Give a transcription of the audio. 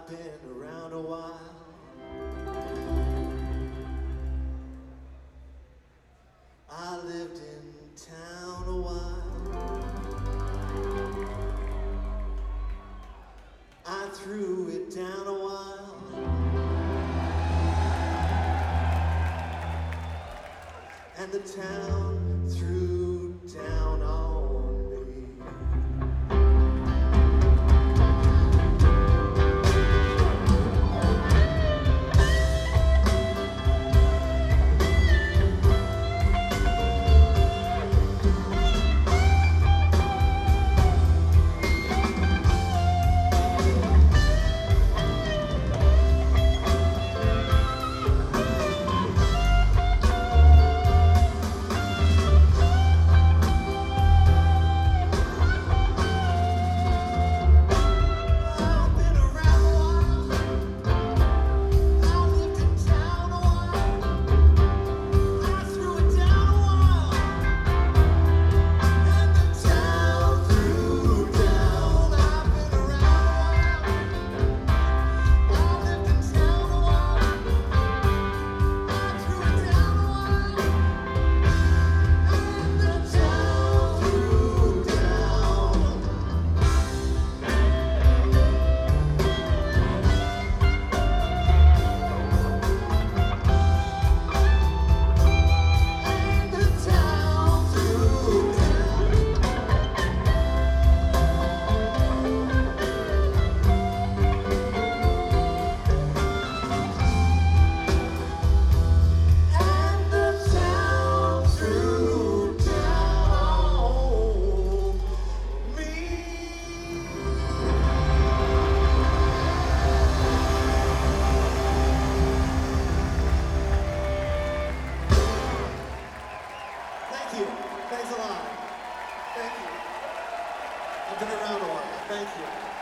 been around a while. I lived in town a while. I threw it down a while. And the town threw down on me. Thank you. Thanks a lot. Thank you. I've been around a while. Thank you.